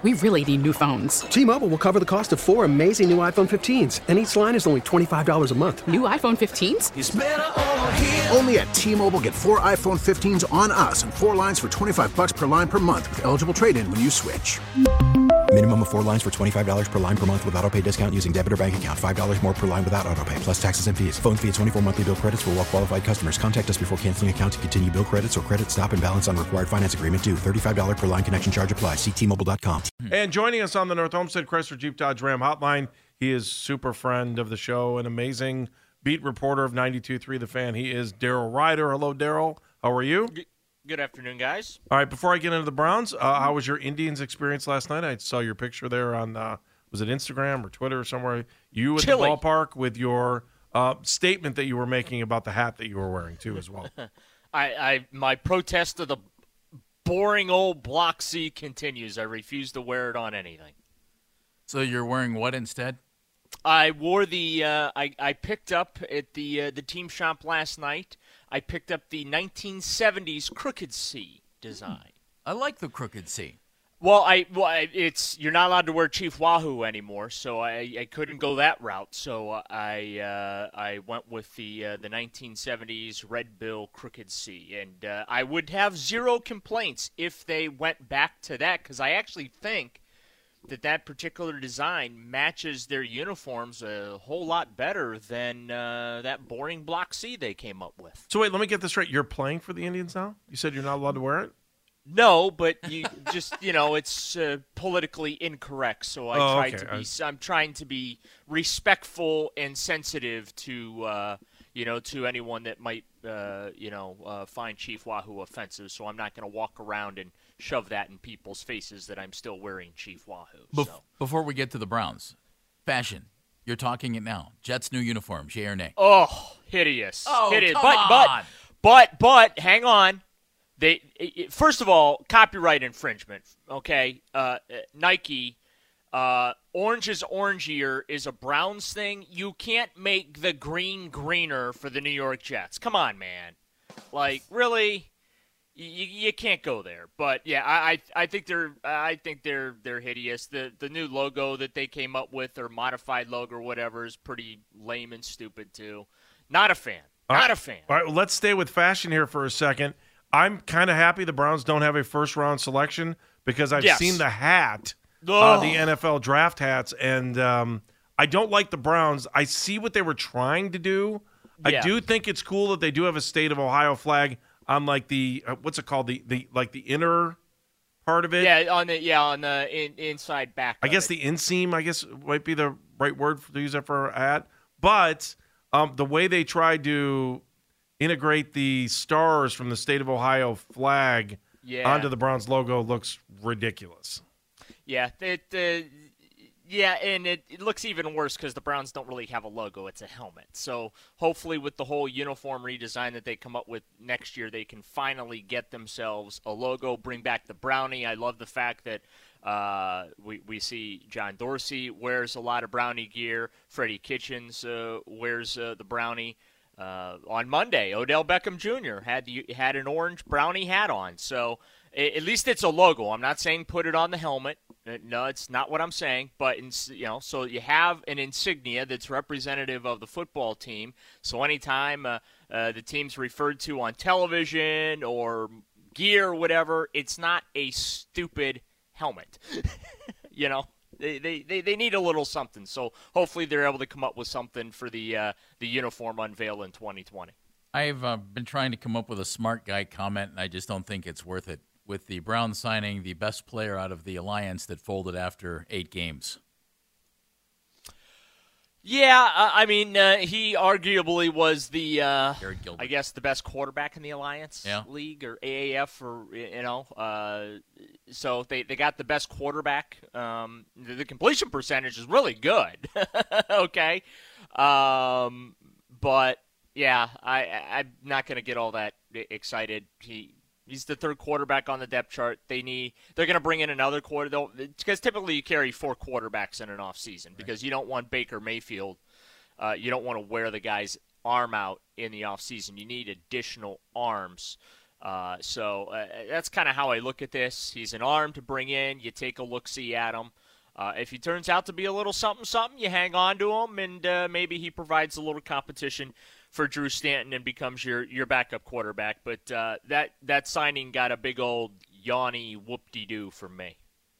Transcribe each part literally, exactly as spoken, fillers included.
We really need new phones. T-Mobile will cover the cost of four amazing new iPhone fifteens, and each line is only twenty-five dollars a month. New iPhone fifteens? It's better over here. Only at T-Mobile, get four iPhone fifteens on us and four lines for twenty-five dollars per line per month with eligible trade-in when you switch. Minimum of four lines for twenty-five dollars per line per month with autopay discount using debit or bank account. five dollars more per line without autopay, plus taxes and fees. Phone fee at twenty-four monthly bill credits for well-qualified customers. Contact us before canceling account to continue bill credits or credit stop and balance on required finance agreement due. thirty-five dollars per line connection charge applies. See T Mobile dot com. And joining us on the North Homestead Chrysler Jeep Dodge Ram hotline, he is super friend of the show, an amazing beat reporter of ninety-two point three The Fan. He is Daryl Ryder. Hello, Daryl. How are you? Good afternoon, guys. All right, before I get into the Browns, uh, how was your Indians experience last night? I saw your picture there on, uh, was it Instagram or Twitter or somewhere? You at Chilly. the ballpark with your uh, statement that you were making about the hat that you were wearing, too, as well. I, I My protest of the boring old Block C continues. I refuse to wear it on anything. So you're wearing what instead? I wore the, uh, I, I picked up at the uh, the team shop last night, I picked up the nineteen seventies Crooked C design. I like the Crooked C. Well, I well, I, it's you're not allowed to wear Chief Wahoo anymore, so I, I couldn't go that route. So I uh, I went with the uh, the nineteen seventies Red Bill Crooked C, and uh, I would have zero complaints if they went back to that, because I actually think that that particular design matches their uniforms a whole lot better than uh, that boring Block C they came up with. So wait, let me get this straight. You're playing for the Indians now? You said you're not allowed to wear it? No, but you just, you know, it's uh, politically incorrect, so I oh, try okay. to be I... I'm trying to be respectful and sensitive to uh, you know, to anyone that might uh, you know, uh, find Chief Wahoo offensive, so I'm not going to walk around and shove that in people's faces that I'm still wearing Chief Wahoo. Bef- so. Before we get to the Browns, fashion. You're talking it now. Jets' new uniform, yay or nay? Oh, hideous. Oh, hideous. come but, on. But, but, but, hang on. They it, First of all, copyright infringement, okay? Uh, Nike, uh, orange is orangier is a Browns thing. You can't make the green greener for the New York Jets. Come on, man. Like, really? You, you can't go there, but yeah, I I think they're I think they're they're hideous. The the new logo that they came up with, or modified logo or whatever, is pretty lame and stupid too. Not a fan. Not right. a fan. All right, well, let's stay with fashion here for a second. I'm kind of happy the Browns don't have a first round selection, because I've yes. seen the hat, oh. uh, the N F L draft hats, and um, I don't like the Browns. I see what they were trying to do. Yeah. I do think it's cool that they do have a state of Ohio flag on like the uh, what's it called the the like the inner part of it. Yeah, on the yeah on the in, inside back. I guess it. the inseam, I guess, might be the right word for, to use that for a hat. But um, the way they tried to integrate the stars from the state of Ohio flag yeah. onto the Browns logo looks ridiculous. Yeah, it. Uh, Yeah, and it, it looks even worse because the Browns don't really have a logo. It's a helmet. So hopefully with the whole uniform redesign that they come up with next year, they can finally get themselves a logo, bring back the Brownie. I love the fact that uh, we, we see John Dorsey wears a lot of Brownie gear. Freddie Kitchens uh, wears uh, the Brownie. Uh, on Monday, Odell Beckham Junior had the, had an orange Brownie hat on. So at least it's a logo. I'm not saying put it on the helmet. No, it's not what I'm saying. But, you know, so you have an insignia that's representative of the football team. So anytime uh, uh, the team's referred to on television or gear or whatever, it's not a stupid helmet. You know, they, they, they, they need a little something. So hopefully they're able to come up with something for the uh, the uniform unveil in twenty twenty. I've uh, been trying to come up with a smart guy comment, and I just don't think it's worth it. With the Browns signing the best player out of the alliance that folded after eight games. Yeah, uh, I mean, uh, he arguably was the, uh, Garrett Gilbert. I guess, the best quarterback in the Alliance yeah. League or A A F, or you know, uh, so they, they got the best quarterback. Um, the, the completion percentage is really good. Okay, um, but yeah, I I'm not going to get all that excited. He. He's the third quarterback on the depth chart. They need. They're going to bring in another quarter, because typically you carry four quarterbacks in an off season, because right. you don't want Baker Mayfield. Uh, you don't want to wear the guy's arm out in the off season. You need additional arms. Uh, so uh, that's kind of how I look at this. He's an arm to bring in. You take a look-see at him. Uh, if he turns out to be a little something-something, you hang on to him, and uh, maybe he provides a little competition for Drew Stanton and becomes your, your backup quarterback. But uh, that, that signing got a big old yawny whoop-de-doo from me.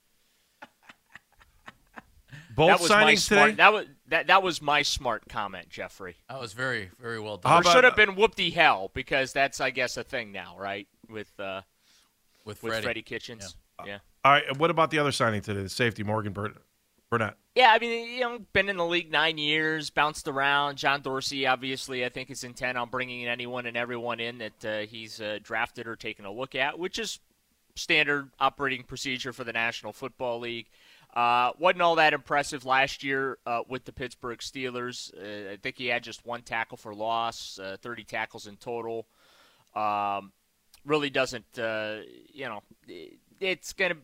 Both that was my signings smart, today? That was, that, that was my smart comment, Jeffrey. That was very, very well How done. There about- should have been whoop-de-hell, because that's, I guess, a thing now, right, with uh, with with Freddie. Freddie Kitchens. Yeah. All right, what about the other signing today, the safety, Morgan Bur- Burnett? Yeah, I mean, you know, been in the league nine years, bounced around. John Dorsey, obviously, I think is intent on bringing anyone and everyone in that uh, he's uh, drafted or taken a look at, which is standard operating procedure for the National Football League. Uh, wasn't all that impressive last year uh, with the Pittsburgh Steelers. Uh, I think he had just one tackle for loss, uh, thirty tackles in total. Um, really doesn't, uh, you know, it, it's going to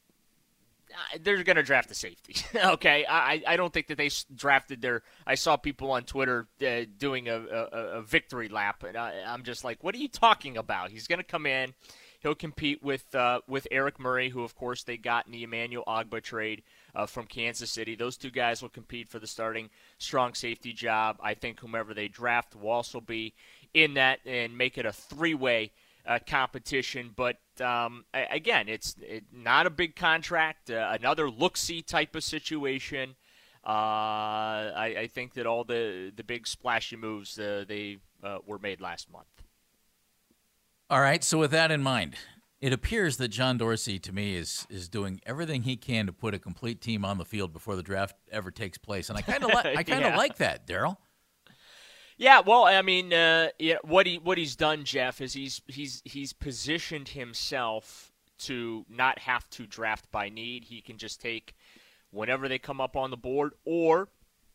– they're going to draft a safety, okay? I, I don't think that they drafted their – I saw people on Twitter uh, doing a, a, a victory lap, and I, I'm just like, what are you talking about? He's going to come in. He'll compete with uh, with Eric Murray, who, of course, they got in the Emmanuel Ogbah trade uh, from Kansas City. Those two guys will compete for the starting strong safety job. I think whomever they draft will also be in that and make it a three-way uh, competition. But, um, again, it's it, not a big contract, uh, another look-see type of situation. Uh, I, I think that all the, the big splashy moves, uh, they uh, were made last month. All right, so with that in mind, it appears that John Dorsey, to me, is is doing everything he can to put a complete team on the field before the draft ever takes place, and I kind of li- I kind of Yeah. like that, Daryl. Yeah, well, I mean, uh, yeah, what he what he's done, Jeff, is he's he's he's positioned himself to not have to draft by need. He can just take whenever they come up on the board, or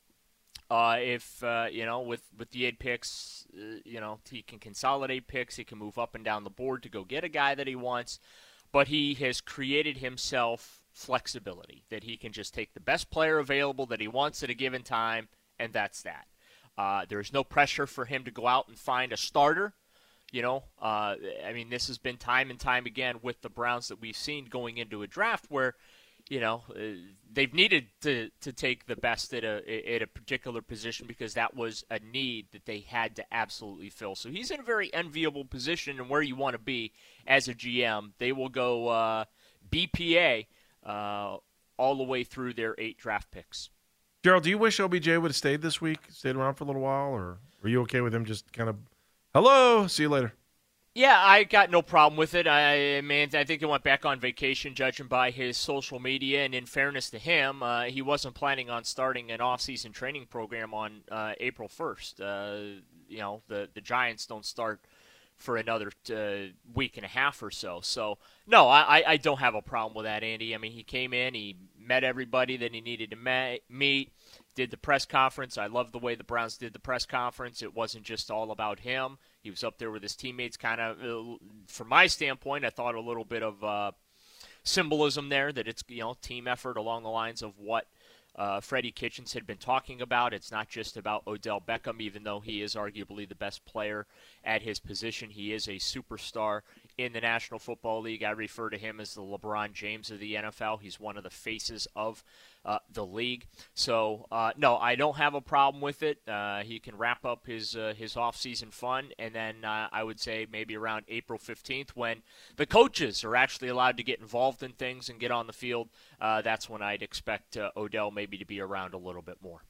uh, if uh, you know, with with the eight picks, uh, you know, he can consolidate picks. He can move up and down the board to go get a guy that he wants. But he has created himself flexibility that he can just take the best player available that he wants at a given time, and that's that. Uh, there's no pressure for him to go out and find a starter. You know, uh, I mean, this has been time and time again with the Browns that we've seen going into a draft where, you know, uh, they've needed to, to take the best at a at a particular position because that was a need that they had to absolutely fill. So he's in a very enviable position and where you want to be as a G M. They will go uh, B P A uh, all the way through their eight draft picks. Gerald, do you wish O B J would have stayed this week, stayed around for a little while, or are you okay with him just kind of, hello, see you later? Yeah, I got no problem with it. I mean, I think he went back on vacation, judging by his social media. And in fairness to him, uh, he wasn't planning on starting an off-season training program on uh, April first. Uh, you know, the, the Giants don't start for another uh, week and a half or so. So, no, I, I don't have a problem with that, Andy. I mean, he came in, he met everybody that he needed to ma- meet, did the press conference. I love the way the Browns did the press conference. It wasn't just all about him. He was up there with his teammates kind of, uh, from my standpoint, I thought a little bit of uh, symbolism there that it's, you know, team effort along the lines of what uh, Freddie Kitchens had been talking about. It's not just about Odell Beckham, even though he is arguably the best player at his position. He is a superstar in the National Football League. I refer to him as the LeBron James of the N F L. He's one of the faces of uh, the league. So, uh, no, I don't have a problem with it. Uh, he can wrap up his uh, his off-season fun, and then uh, I would say maybe around April fifteenth when the coaches are actually allowed to get involved in things and get on the field, uh, that's when I'd expect uh, Odell maybe to be around a little bit more.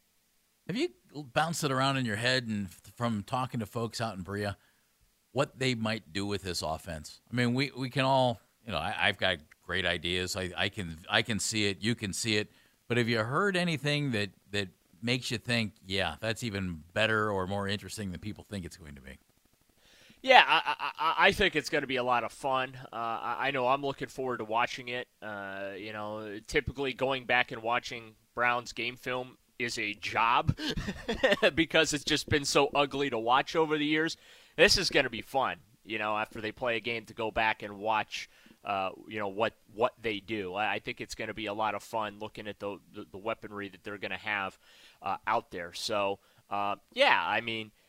Have you bounced it around in your head and f- from talking to folks out in Berea, what they might do with this offense? I mean, we, we can all, you know, I, I've got great ideas. I, I can I can see it. You can see it. But have you heard anything that, that makes you think, yeah, that's even better or more interesting than people think it's going to be? Yeah, I, I, I think it's going to be a lot of fun. Uh, I, I know I'm looking forward to watching it. Uh, you know, typically going back and watching Browns game film is a job because it's just been so ugly to watch over the years. This is going to be fun, you know, after they play a game to go back and watch, uh, you know, what, what they do. I, I think it's going to be a lot of fun looking at the, the, the weaponry that they're going to have uh, out there. So, uh, yeah, I mean,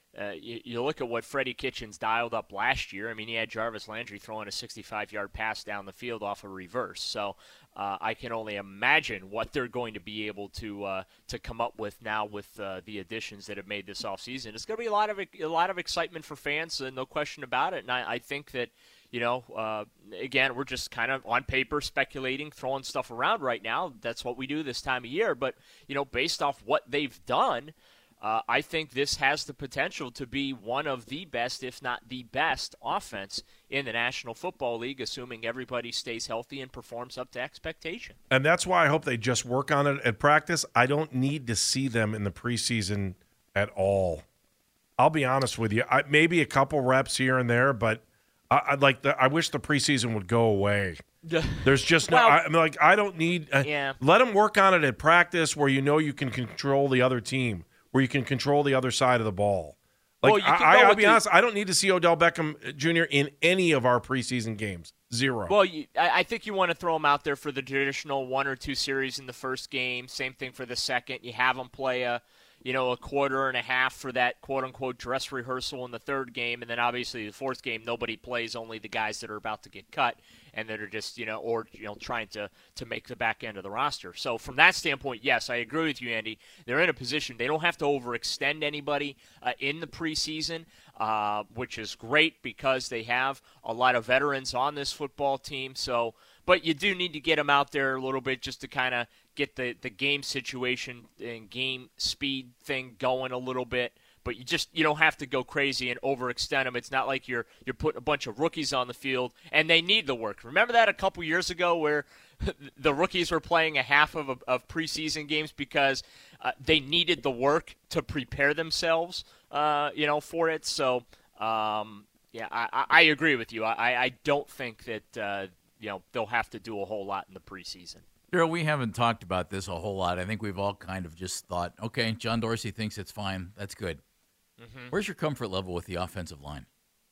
uh, you, you look at what Freddie Kitchens dialed up last year. I mean, he had Jarvis Landry throwing a sixty-five-yard pass down the field off a reverse. So uh, I can only imagine what they're going to be able to uh, to come up with now with uh, the additions that have made this offseason. It's going to be a lot of a lot of excitement for fans, uh, no question about it. And I, I think that, you know, uh, again, we're just kind of on paper speculating, throwing stuff around right now. That's what we do this time of year. But, you know, based off what they've done, uh, I think this has the potential to be one of the best, if not the best, offense in the National Football League, assuming everybody stays healthy and performs up to expectation. And that's why I hope they just work on it at practice. I don't need to see them in the preseason at all. I'll be honest with you. I, maybe a couple reps here and there, but I, I'd like the, I wish the preseason would go away. There's just no. Well, I, I'm like I don't need. Uh, yeah. Let them work on it at practice, where you know you can control the other team, where you can control the other side of the ball. Like well, you can I, go I'll with be the, honest, I don't need to see Odell Beckham Junior in any of our preseason games. Zero. Well, you, I, I think you want to throw him out there for the traditional one or two series in the first game. Same thing for the second. You have him play a. you know, a quarter and a half for that quote-unquote dress rehearsal in the third game, and then obviously the fourth game, nobody plays, only the guys that are about to get cut and that are just, you know, or, you know, trying to, to make the back end of the roster. So from that standpoint, yes, I agree with you, Andy. They're in a position, they don't have to overextend anybody uh, in the preseason, uh, which is great because they have a lot of veterans on this football team. So, but you do need to get them out there a little bit just to kind of get the, the game situation and game speed thing going a little bit. But you just you don't have to go crazy and overextend them. It's not like you're you're putting a bunch of rookies on the field, and they need the work. Remember that a couple years ago where the rookies were playing a half of, of preseason games because uh, they needed the work to prepare themselves, uh, you know, for it. So, um, yeah, I, I agree with you. I, I don't think that, uh, you know, they'll have to do a whole lot in the preseason. Daryl, we haven't talked about this a whole lot. I think we've all kind of just thought, okay, John Dorsey thinks it's fine. That's good. Mm-hmm. Where's your comfort level with the offensive line?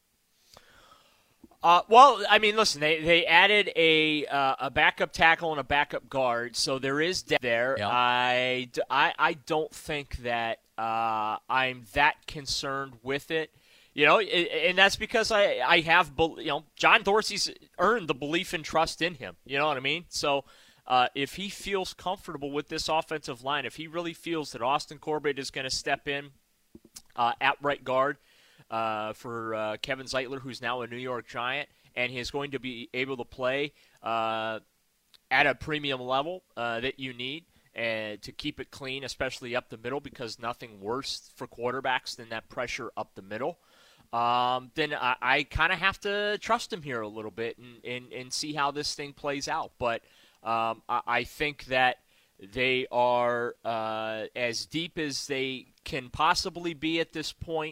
Uh, well, I mean, listen, they, they added a uh, a backup tackle and a backup guard, so there is depth there. Yeah. I, I, I don't think that uh, I'm that concerned with it. You know, and that's because I, I have, you know, John Dorsey's earned the belief and trust in him. You know what I mean? So uh, if he feels comfortable with this offensive line, if he really feels that Austin Corbett is going to step in uh, at right guard uh, for uh, Kevin Zeitler, who's now a New York Giant, and he's going to be able to play uh, at a premium level uh, that you need, and to keep it clean, especially up the middle, because nothing worse for quarterbacks than that pressure up the middle. Um, then I, I kind of have to trust him here a little bit and, and, and see how this thing plays out. But um, I, I think that they are uh, as deep as they can possibly be at this point.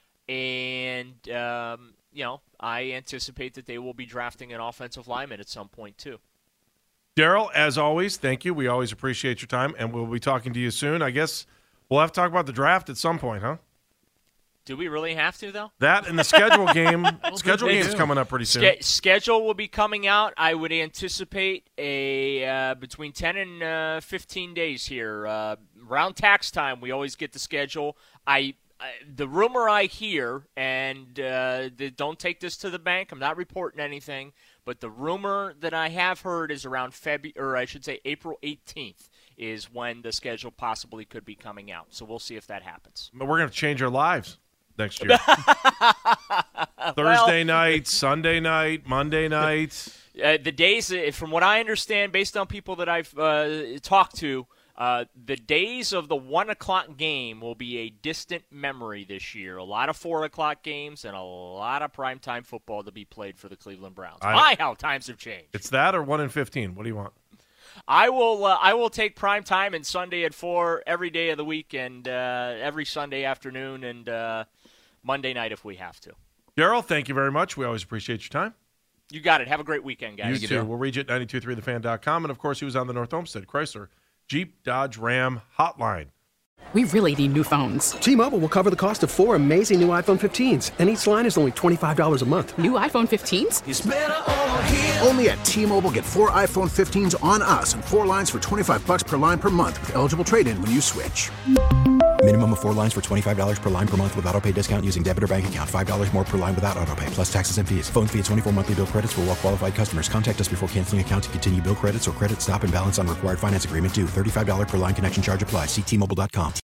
And, um, you know, I anticipate that they will be drafting an offensive lineman at some point too. Daryl, as always, thank you. We always appreciate your time, and we'll be talking to you soon. I guess we'll have to talk about the draft at some point, huh? Do we really have to, though? That and the schedule game. schedule game is coming up pretty soon. Ske- schedule will be coming out. I would anticipate a uh, between ten and uh, fifteen days here. Uh, around tax time, we always get the schedule. I, I the rumor I hear, and uh, the, don't take this to the bank. I'm not reporting anything, but the rumor that I have heard is around February, or I should say April eighteenth, is when the schedule possibly could be coming out. So we'll see if that happens. But we're going to change our lives next year. Thursday well, night, Sunday night, Monday night. Uh, the days, from what I understand, based on people that I've uh, talked to, uh, the days of the one o'clock game will be a distant memory this year. A lot of four o'clock games and a lot of primetime football to be played for the Cleveland Browns. I, My, how times have changed. It's that or one in fifteen. What do you want? I will uh, I will take prime time and Sunday at four every day of the week, and uh, every Sunday afternoon and uh, Monday night if we have to. Daryl, thank you very much. We always appreciate your time. You got it. Have a great weekend, guys. You too. We'll reach at nine two three the fan dot com. And, of course, he was on the North Olmsted Chrysler Jeep Dodge Ram hotline. We really need new phones. T-Mobile will cover the cost of four amazing new iPhone fifteens, and each line is only twenty-five dollars a month. New iPhone fifteens? It's better over here. Only at T-Mobile, get four iPhone fifteens on us and four lines for twenty-five bucks per line per month with eligible trade-in when you switch. Minimum of four lines for twenty-five dollars per line per month with auto pay discount using debit or bank account. five dollars more per line without auto pay, plus taxes and fees. Phone fee at twenty-four monthly bill credits for well qualified customers. Contact us before canceling account to continue bill credits or credit stop and balance on required finance agreement due. thirty-five dollars per line connection charge applies. See T Mobile dot com.